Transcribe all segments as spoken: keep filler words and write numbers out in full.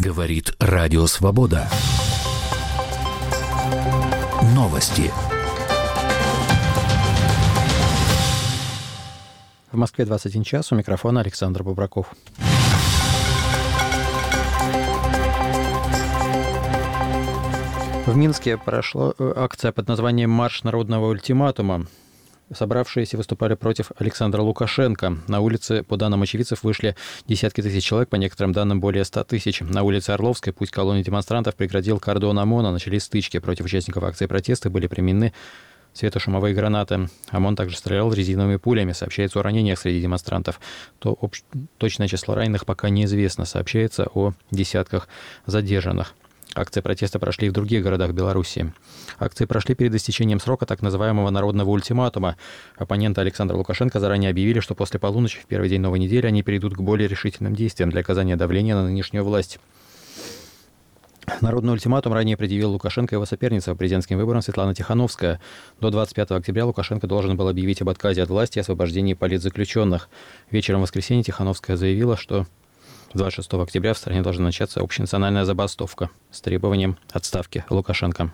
Говорит Радио Свобода. Новости. В Москве двадцать один час, у микрофона Александр Бубраков. В Минске прошла акция под названием «Марш народного ультиматума». Собравшиеся выступали против Александра Лукашенко. На улице, по данным очевидцев, вышли десятки тысяч человек, по некоторым данным более ста тысяч. На улице Орловской путь колонны демонстрантов преградил кордон ОМОНа. Начались стычки. Против участников акции протеста были применены светошумовые гранаты. ОМОН также стрелял резиновыми пулями. Сообщается о ранениях среди демонстрантов. То общ... Точное число раненых пока неизвестно. Сообщается о десятках задержанных. Акции протеста прошли и в других городах Беларуси. Акции прошли перед истечением срока так называемого народного ультиматума. Оппоненты Александра Лукашенко заранее объявили, что после полуночи в первый день новой недели они перейдут к более решительным действиям для оказания давления на нынешнюю власть. Народный ультиматум ранее предъявил Лукашенко и его соперница по президентским выборам Светлана Тихановская. До двадцать пятого октября Лукашенко должен был объявить об отказе от власти и освобождении политзаключенных. Вечером в воскресенье Тихановская заявила, что двадцать шестого октября в стране должна начаться общенациональная забастовка с требованием отставки Лукашенко.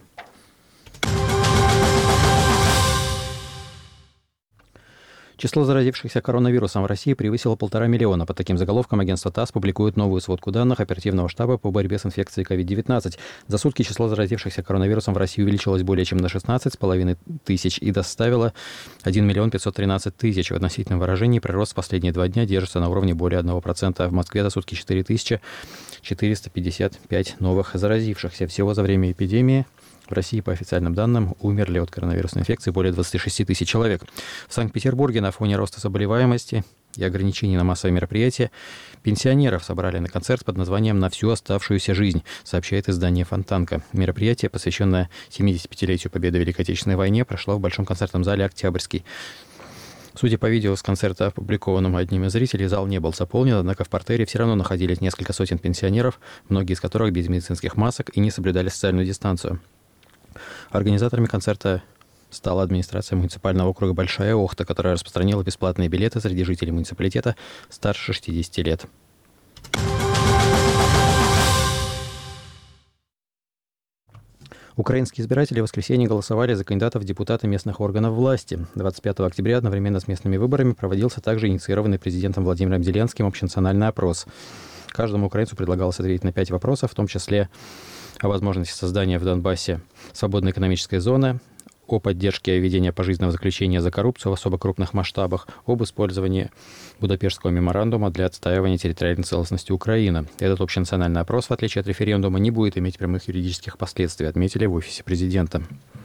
Число заразившихся коронавирусом в России превысило полтора миллиона. По таким заголовкам агентство ТАСС публикует новую сводку данных оперативного штаба по борьбе с инфекцией ковид девятнадцать. За сутки число заразившихся коронавирусом в России увеличилось более чем на шестнадцать с половиной тысяч и доставило один миллион пятьсот тринадцать тысяч. В относительном выражении прирост в последние два дня держится на уровне более одного процента. В Москве за сутки четыре тысячи четыреста пятьдесят пять новых заразившихся. Всего за время эпидемии в России, по официальным данным, умерли от коронавирусной инфекции более двадцать шесть тысяч человек. В Санкт-Петербурге на фоне роста заболеваемости и ограничений на массовые мероприятия пенсионеров собрали на концерт под названием «На всю оставшуюся жизнь», сообщает издание «Фонтанка». Мероприятие, посвященное семидесятипятилетию Победы в Великой Отечественной войне, прошло в Большом концертном зале «Октябрьский». Судя по видео с концерта, опубликованному одним из зрителей, зал не был заполнен, однако в партере все равно находились несколько сотен пенсионеров, многие из которых без медицинских масок и не соблюдали социальную дистанцию. Организаторами концерта стала администрация муниципального округа Большая Охта, которая распространила бесплатные билеты среди жителей муниципалитета старше шестидесяти лет. Украинские избиратели в воскресенье голосовали за кандидатов в депутаты местных органов власти. двадцать пятого октября одновременно с местными выборами проводился также инициированный президентом Владимиром Зеленским общенациональный опрос. Каждому украинцу предлагалось ответить на пять вопросов, в том числе о возможности создания в Донбассе свободной экономической зоны, о поддержке введения пожизненного заключения за коррупцию в особо крупных масштабах, об использовании Будапештского меморандума для отстаивания территориальной целостности Украины. Этот общенациональный опрос, в отличие от референдума, не будет иметь прямых юридических последствий, отметили в офисе президента.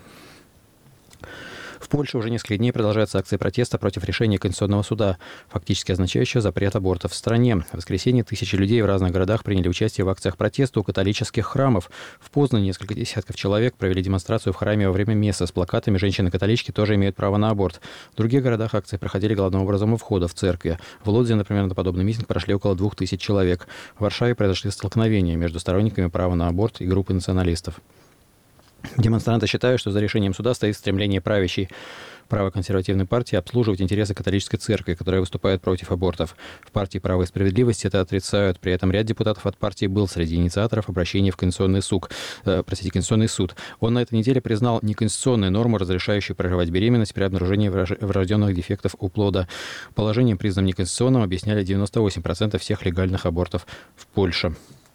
В Польше уже несколько дней продолжаются акции протеста против решения Конституционного суда, фактически означающего запрет абортов в стране. В воскресенье тысячи людей в разных городах приняли участие в акциях протеста у католических храмов. В Познане несколько десятков человек провели демонстрацию в храме во время мессы с плакатами «Женщины-католички тоже имеют право на аборт». В других городах акции проходили главным образом у входа в церкви. В Лодзе, например, на подобный митинг прошли около двух тысяч человек. В Варшаве произошли столкновения между сторонниками права на аборт и группой националистов. Демонстранты считают, что за решением суда стоит стремление правящей правоконсервативной партии обслуживать интересы католической церкви, которая выступает против абортов. В партии «Право и справедливость» это отрицают. При этом ряд депутатов от партии был среди инициаторов обращения в Конституционный суд. Э, простите, Конституционный суд. Он на этой неделе признал неконституционную норму, разрешающую прерывать беременность при обнаружении врожденных дефектов у плода. Положением, признанным неконституционным, объясняли девяносто восемь процентов всех легальных абортов в Польше.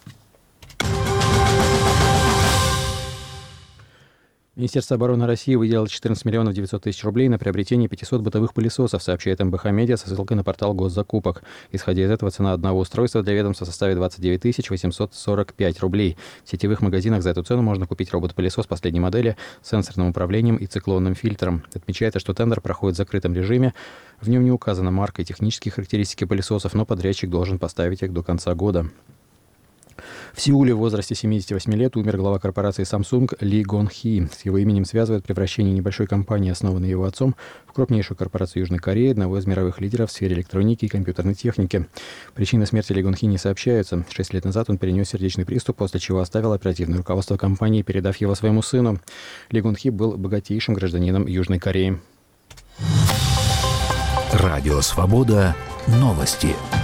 Министерство обороны России выделило четырнадцать миллионов девятьсот тысяч рублей на приобретение пятисот бытовых пылесосов, сообщает эм бэ ха Медиа со ссылкой на портал госзакупок. Исходя из этого, цена одного устройства для ведомства составит двадцать девять тысяч восемьсот сорок пять рублей. В сетевых магазинах за эту цену можно купить робот-пылесос последней модели с сенсорным управлением и циклонным фильтром. Отмечается, что тендер проходит в закрытом режиме. В нем не указана марка и технические характеристики пылесосов, но подрядчик должен поставить их до конца года. В Сеуле в возрасте семидесяти восьми лет умер глава корпорации Samsung Ли Гон Хи. С его именем связывают превращение небольшой компании, основанной его отцом, в крупнейшую корпорацию Южной Кореи, одного из мировых лидеров в сфере электроники и компьютерной техники. Причины смерти Ли Гон Хи не сообщаются. Шесть лет назад он перенес сердечный приступ, после чего оставил оперативное руководство компании, передав его своему сыну. Ли Гон Хи был богатейшим гражданином Южной Кореи. Радио «Свобода». Новости.